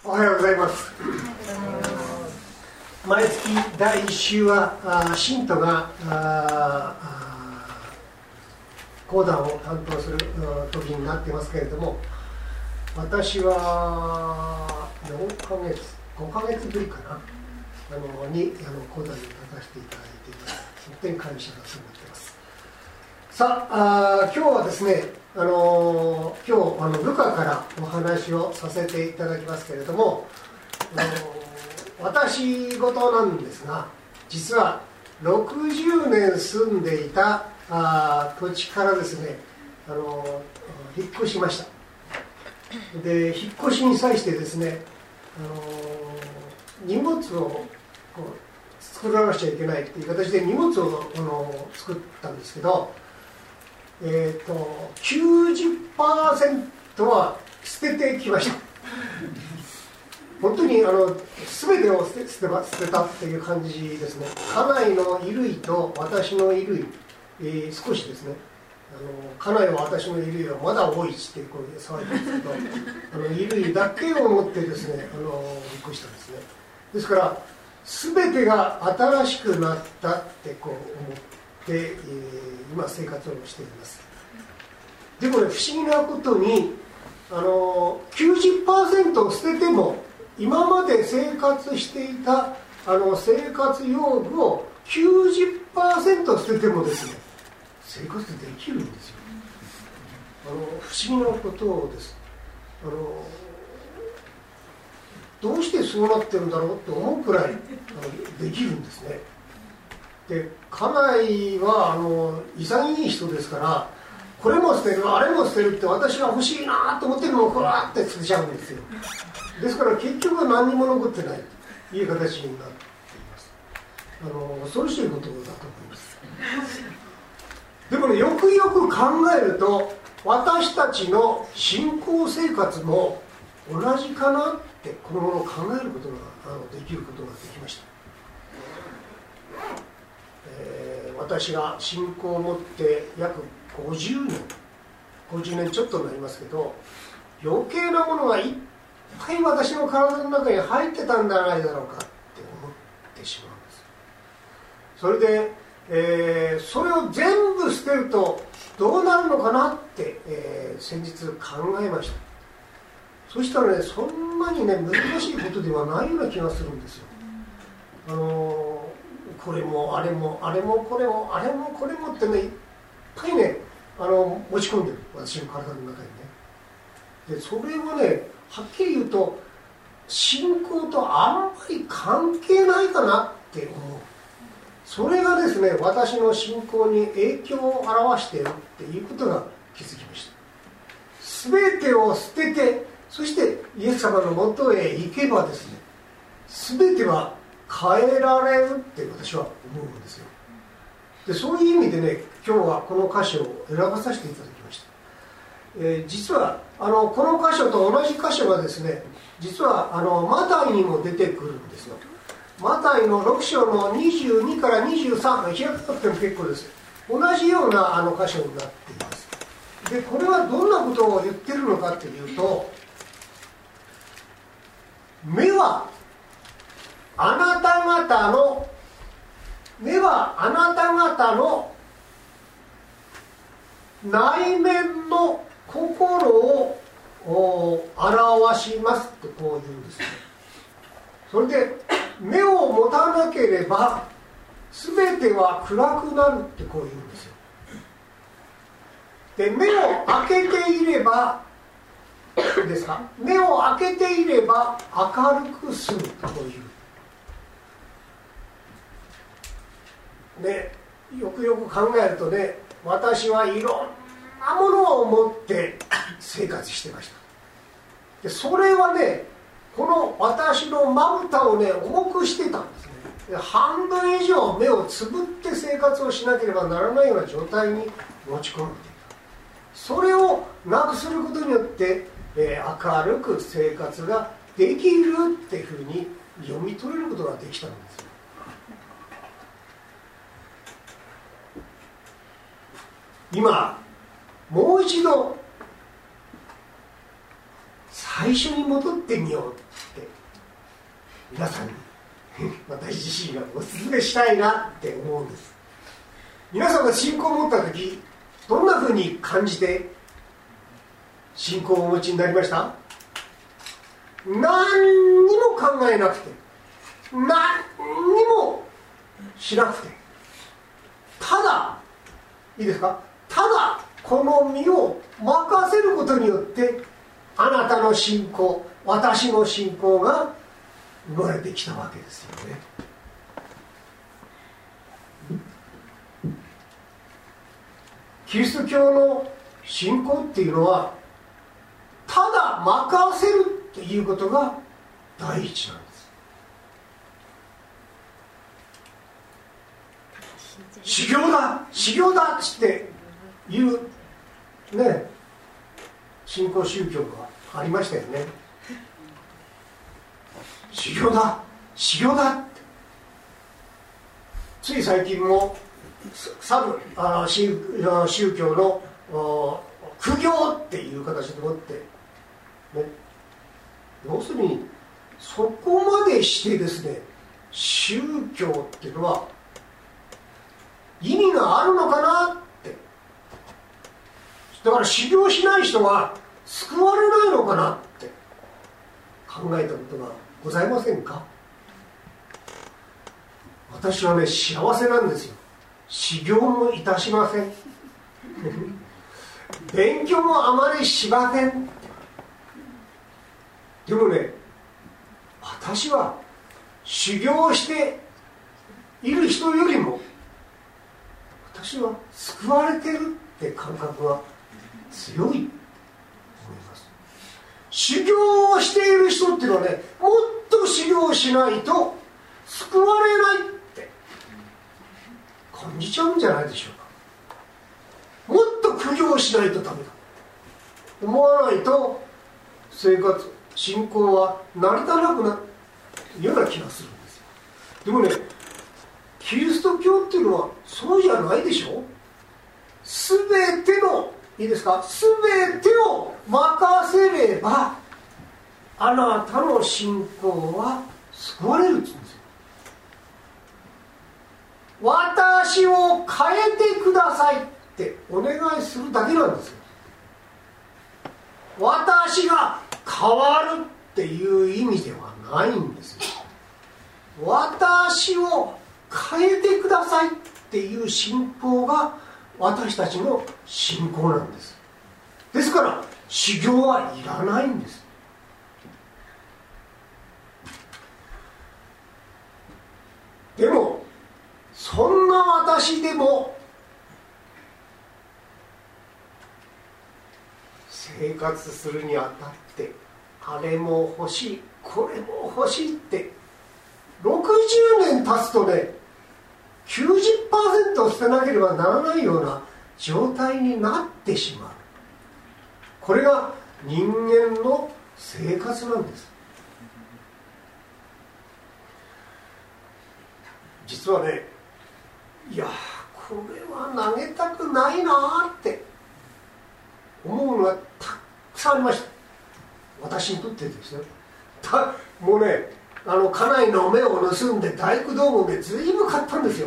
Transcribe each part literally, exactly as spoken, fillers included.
おはようございます。毎月だいいっ週はあ信徒がああ講談を担当する時になっていますけれども、私はよんかげつごかげつぶりかなあのにあの講談に立たせていただいています。本当に感謝だと思っています。さあ、あ今日はですね、あの今日あのルカからお話をさせていただきますけれども、あの私事なんですが、実はろくじゅうねん住んでいたあ土地からですね、あの引っ越しました。で引っ越しに際してですね、あの荷物をこう作らなくちゃいけないっていう形で荷物をあの作ったんですけど、えーと、きゅうじゅっパーセント は捨ててきました。本当にあの全てを捨て、捨て、捨てたっていう感じですね。家内の衣類と私の衣類、えー、少しですね、あの家内は私の衣類はまだ多いってこう騒いでるんですけど、あの衣類だけを持ってですね、あのびっくりしたんですね。ですから全てが新しくなったってこう思ってで、えー、今生活をしています。でもね、不思議なことにあの きゅうじゅっパーセント を捨てても今まで生活していたあの生活用具を きゅうじゅっパーセント 捨ててもですね、生活できるんですよ。あの不思議なことです。あのどうしてそうなってるんだろうと思うくらいあのできるんですね。で家内はあの潔い人ですから、これも捨てるあれも捨てるって私が欲しいなと思ってるのをこうやって捨てちゃうんですよ。ですから結局は何にも残ってないという形になっています。あの恐ろしいことだと思います。でもね、よくよく考えると私たちの信仰生活も同じかなってこのものを考えることがあのできることができました。えー、私が信仰を持って約ごじゅうねんごじゅうねんちょっとになりますけど、余計なものがいっぱい私の体の中に入ってたんじゃないだろうかって思ってしまうんです。それで、えー、それを全部捨てるとどうなるのかなって、えー、先日考えました。そしたらね、そんなにね難しいことではないような気がするんですよ。あのーこれもあれもあれもこれもあれもこれもってね、いっぱいねあの持ち込んでる、私の体の中にね。でそれはね、はっきり言うと信仰とあんまり関係ないかなって思う。それがですね、私の信仰に影響を表しているっていうことが気づきました。全てを捨てて、そしてイエス様のもとへ行けばですね、全ては変えられるって私は思うんですよ。でそういう意味でね、今日はこの箇所を選ばさせていただきました。えー、実はあのこの箇所と同じ箇所がですね、実はあのマタイにも出てくるんですよ。マタイのろく章のにじゅうにからにじゅうさん、開かなくても結構です。同じようなあの箇所になっています。でこれはどんなことを言ってるのかというと、目はあなた方の目はあなた方の内面の心を表しますってこう言うんですね。それで目を持たなければ全ては暗くなるってこう言うんですよ。で目を開けていればですか、目を開けていれば明るくするとこう言う。ね、よくよく考えるとね、私はいろんなものを持って生活してました。でそれはね、この私のまぶたをね重くしてたんですね。で半分以上目をつぶって生活をしなければならないような状態に持ち込んでいた。それをなくすることによって、えー、明るく生活ができるっていうふうに読み取れることができたんですよ。今もう一度最初に戻ってみようって皆さんに私自身がお勧めしたいなって思うんです。皆さんが信仰を持った時、どんなふうに感じて信仰をお持ちになりました？何にも考えなくて、何にもしなくて、ただいいですか、ただこの身を任せることによってあなたの信仰、私の信仰が生まれてきたわけですよね。キリスト教の信仰っていうのはただ任せるっていうことが第一なんです。修行だ修行だっていうね、信仰宗教がありましたよね。修行だ修行だって、つい最近もサブあ宗宗教の苦行っていう形でもって、ね、要するにそこまでしてですね、宗教っていうのは意味があるのかなって、だから修行しない人は救われないのかなって考えたことがございませんか？私はね、幸せなんですよ。修行もいたしません勉強もあまりしません。でもね、私は修行している人よりも私は救われてるって感覚が強いと思います。修行をしている人っていうのはね、もっと修行しないと救われないって感じちゃうんじゃないでしょうか。もっと苦行しないとダメだ思わないと生活信仰は成り立たなくなるような気がするんですよ。でもね、キリスト教っていうのはそうじゃないでしょ。すべてのいいですか、すべてを任せればあなたの信仰は救われるって言うんですよ。私を変えてくださいってお願いするだけなんですよ。私が変わるっていう意味ではないんですよ。私を変えてくださいっていう信仰が私たちの信仰なんです。ですから修行はいらないんです。でもそんな私でも生活するにあたってあれも欲しいこれも欲しいってろくじゅうねん経つとね、きゅうじゅっパーセント 捨てなければならないような状態になってしまう。これが人間の生活なんです。実はね、いやこれは投げたくないなって思うのがたくさんありました。私にとってですよ。たもうね、あの家内の目を盗んで大工道具で随分買ったんですよ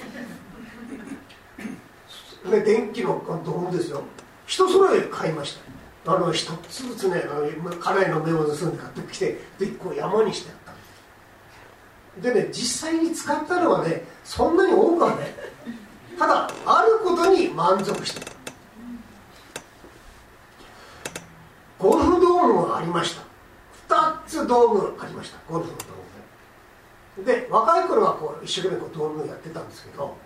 で電気の道具ですよ、一揃え買いました。あの一つずつね、あの家内の目を盗んで買ってきて、でこう山にしてやったんです。でね、実際に使ったのはね、そんなに多くはね、ただあることに満足して、ゴルフ道具がありました。ふたつ道具ありました、ゴルフの道具で。で若い頃はこう一生懸命こう道具をやってたんですけど、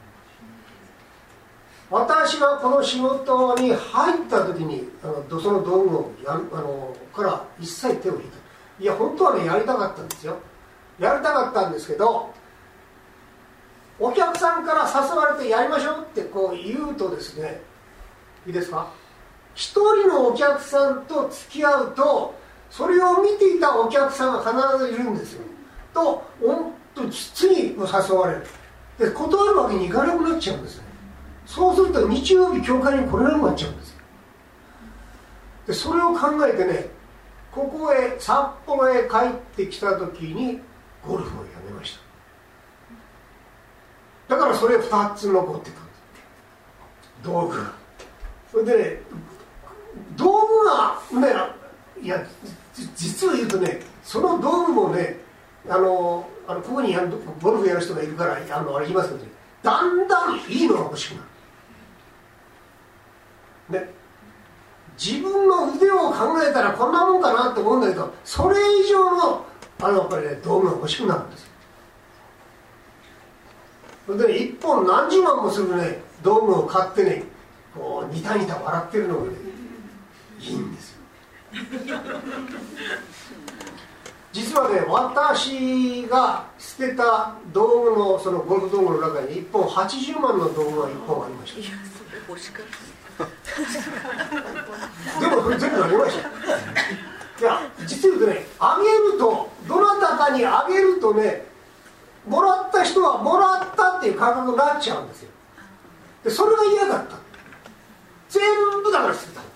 私がこの仕事に入った時にあのその道具をやあのから一切手を引いた。いや本当はね、やりたかったんですよ。やりたかったんですけど、お客さんから誘われてやりましょうってこう言うとですね、いいですか、一人のお客さんと付き合うとそれを見ていたお客さんが必ずいるんですよ。とおと次誘われる。で断るわけにいかなくなっちゃうんですね。そうすると日曜日教会に来れなくなっちゃうんですよ。でそれを考えてね、ここへ札幌へ帰ってきた時にゴルフをやめました。だからそれふたつ残ってたんです、道具が。それでね、道具がね、いや実を言うとね、その道具もね、あのあのここにやるゴルフやる人がいるからあのあれ言いますけどね、だんだんいいのが欲しくなる、ね、自分の腕を考えたらこんなもんかなって思うんだけど、それ以上のあのやっぱり、ね、道具が欲しくなるんですよ。それでね、いっぽん何十万もするね道具を買ってね、こうニタニタ笑ってるのがねいいんですよ。実はね、私が捨てた道具のそのゴルフ道具の中にいっぽんはちじゅうまんの道具がいっぽんありました。いや、それ欲しかったでもそれ全部あげました。いや、実を言うとね、あげるとどなたかにあげるとね、もらった人はもらったっていう感覚になっちゃうんですよ。でそれが嫌だった。全部だから捨てたんです。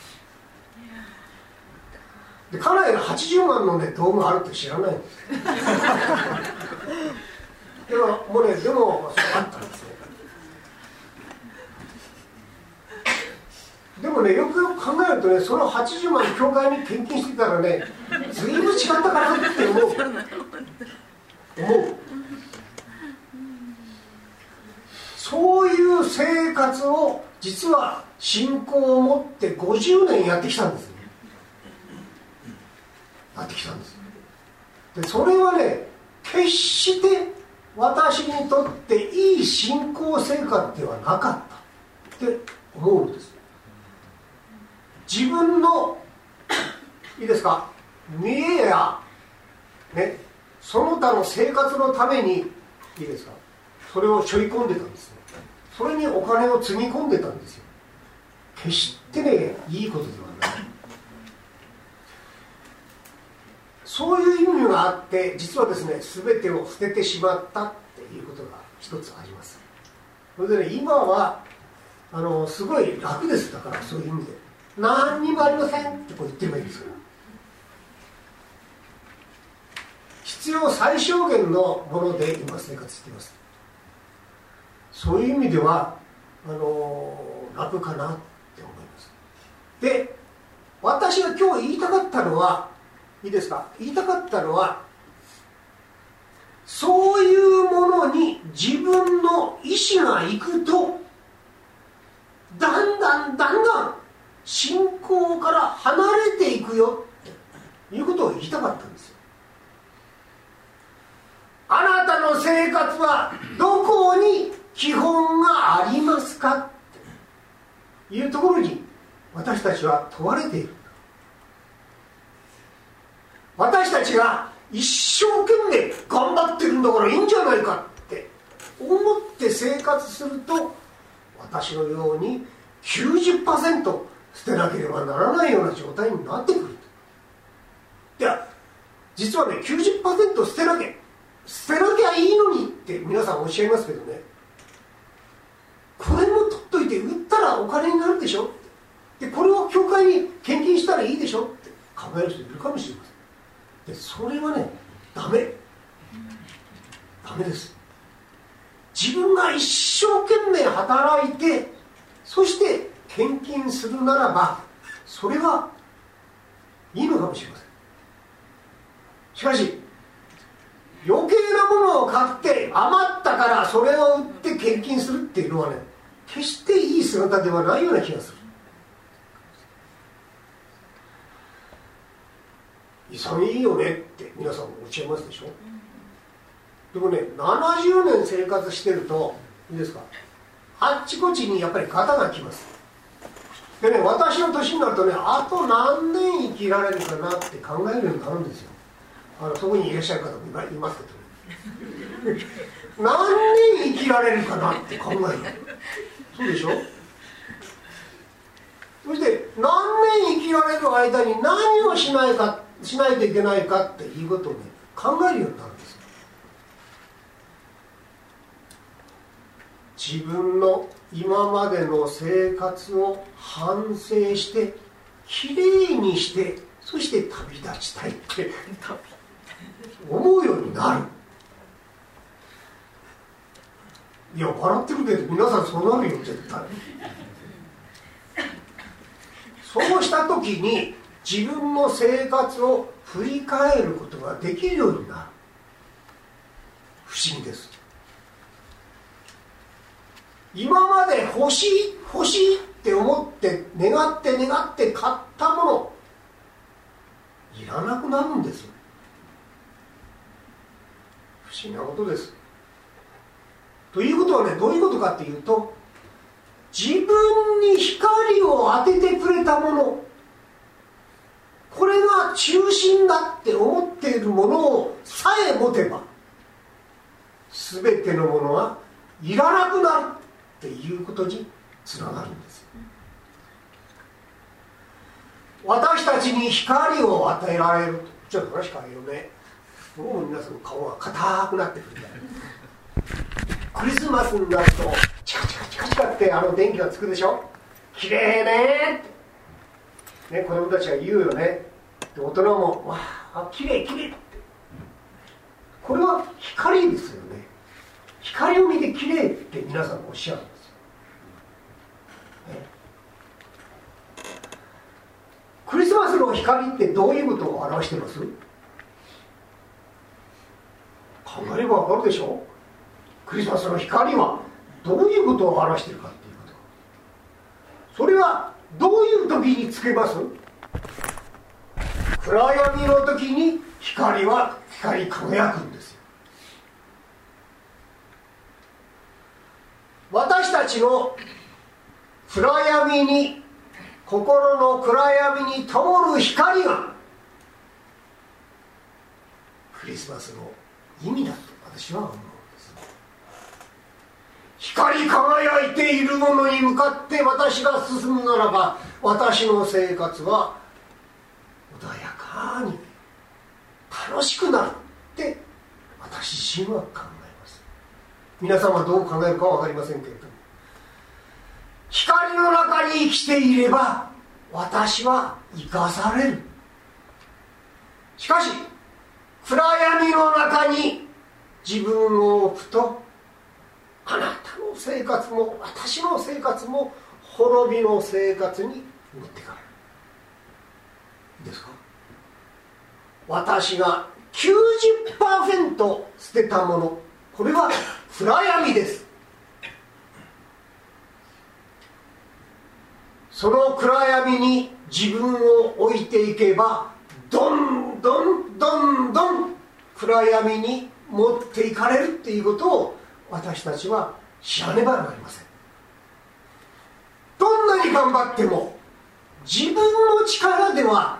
で家内がはちじゅうまんのね道具あるって知らないんです。でももうね、でもそうあったんですね。でもね、よくよく考えるとね、そのはちじゅうまん教会に献金してたらね、ずいぶん違ったかなって思う思うそういう生活を実は信仰を持ってごじゅうねんやってきたんですね。やってきたんです。でそれはね、決して私にとっていい信仰生活ではなかったって思うんです。自分のいいですか、見栄や、ね、その他の生活のためにいいですか、それを背負い込んでたんですね。それにお金をつぎ込んでたんですよ。決してね、いいことではない。そういう意味があって、実はですね、全てを捨ててしまったっていうことが一つあります。それでね、今はあのすごい楽です。だからそういう意味で何にもありませんってこう言ってればいいんですから。必要最小限のもので今生活しています。そういう意味ではあの楽かなって思います。で、私が今日言いたかったのはいいですか、言いたかったのは、そういうものに自分の意志がいくと、だんだんだんだん信仰から離れていくよっていうことを言いたかったんですよ。あなたの生活はどこに基本がありますかっていうところに私たちは問われている。私たちが一生懸命頑張ってるんだからいいんじゃないかって思って生活すると、私のように きゅうじゅっパーセント 捨てなければならないような状態になってくる。いや、実はね、きゅうじゅっパーセント 捨てなきゃ捨てなきゃいいのにって皆さんおっしゃいますけどね、これも取っといて売ったらお金になるでしょ、でこれを教会に献金したらいいでしょって考える人いるかもしれません。でそれはね、ダメダメです。自分が一生懸命働いて、そして献金するならばそれはいいのかもしれません。しかし余計なものを買って余ったからそれを売って献金するっていうのはね、決していい姿ではないような気がする。潔いよねって皆さんおっしゃいますでしょ。でもね、ななじゅうねん生活してるといいですか、あっちこっちにやっぱりガタがきます。でね、私の年になるとね、あと何年生きられるかなって考えるようになるんですよ。あのそこにいらっしゃる方もいますけど、ね、何年生きられるかなって考える。そうでしょ。そして何年生きられる間に何をしないかしないといけないかっていうことをね、考えるようになるんですよ。自分の今までの生活を反省してきれいにして、そして旅立ちたいって思うようになや笑ってるけど皆さんそうなるよ絶対。そうした時に自分の生活を振り返ることができるようになる。不思議です。今まで欲しい欲しいって思って願って願って買ったものいらなくなるんですよ。不思議なことです。ということはね、どういうことかっていうと、自分に光を当ててくれたもの、これが中心だって思っているものをさえ持てば、全てのものはいらなくなるっていうことにつながるんですよ。私たちに光を与えられると、ちょっと話変えようね。もう皆さんの顔が硬くなってくるんだよ。クリスマスになるとチカチカチカチカってあの電気がつくでしょ。きれいねってね、子供たちが言うよね。で大人もわあきれいきれいって、これは光ですよね。光を見てきれいって皆さんおっしゃるんですよ、ね、クリスマスの光ってどういうことを表してます？考えればわかるでしょ。クリスマスの光はどういうことを表しているかっていうこと。それはどういう時につけます？暗闇の時に光は光り輝くんですよ。私たちの暗闇に、心の暗闇に灯る光がクリスマスの意味だと私は思うんです。光り輝いているものに向かって私が進むならば、私の生活は穏やかに楽しくなるって私自身は考えます。皆さんはどう考えるかは分かりませんけれども、光の中に生きていれば私は生かされる。しかし暗闇の中に自分を置くと、あなたの生活も私の生活も滅びの生活に持っていかれる。いいですか。私が きゅうじゅっパーセント 捨てたもの、これは暗闇です。その暗闇に自分を置いていけば、どんどんどんどん暗闇に持っていかれるっていうことを私たちは知らねばなりません。どんなに頑張っても自分の力では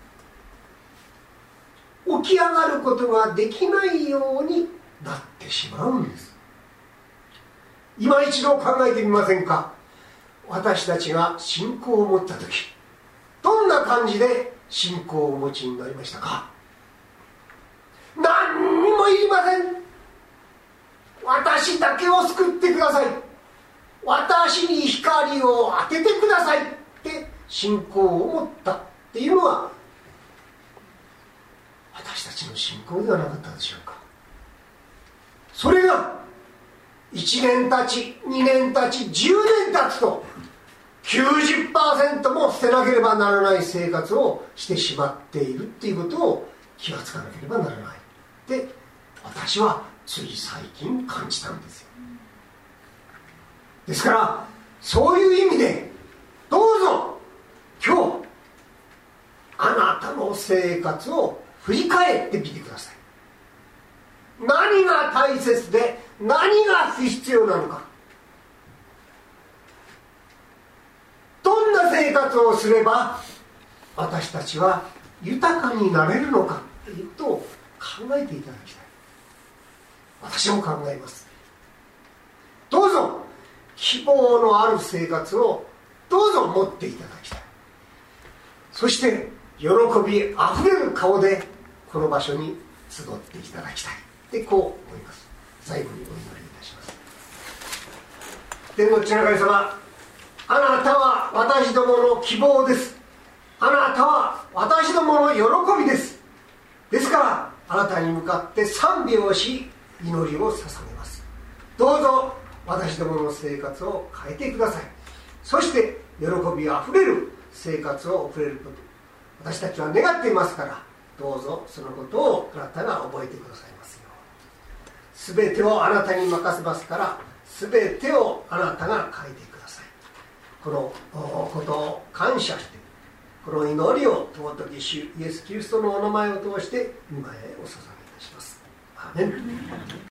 起き上がることができないようになってしまうんです。今一度考えてみませんか。私たちが信仰を持った時、どんな感じで信仰をお持ちになりましたか。何にもいりません。私だけを救ってください、私に光を当ててくださいって信仰を持ったっていうのは私たちの信仰ではなかったでしょうか。それがいちねん経ちにねん経ちじゅうねん経つと きゅうじゅっパーセント も捨てなければならない生活をしてしまっているっていうことを気がつかなければならないって私はつい最近感じたんですよ。ですからそういう意味でどうぞ今日あなたの生活を振り返ってみてください。何が大切で何が不必要なのか、どんな生活をすれば私たちは豊かになれるのかということを考えていただきたい。私も考えます。どうぞ希望のある生活をどうぞ持っていただきたい。そして喜びあふれる顔でこの場所に集っていただきたいってこう思います。最後にお祈りいたします。天の父なる神様、あなたは私どもの希望です。あなたは私どもの喜びです。ですからあなたに向かって賛美をし祈りを捧げます。どうぞ私どもの生活を変えてください。そして喜びあふれる生活を送れること、私たちは願っていますから、どうぞそのことをあなたが覚えてくださいますよう。すべてをあなたに任せますから、すべてをあなたが書いてください。このことを感謝して、この祈りを尊き主イエス・キリストのお名前を通して御前へお捧げいたします。アーメン。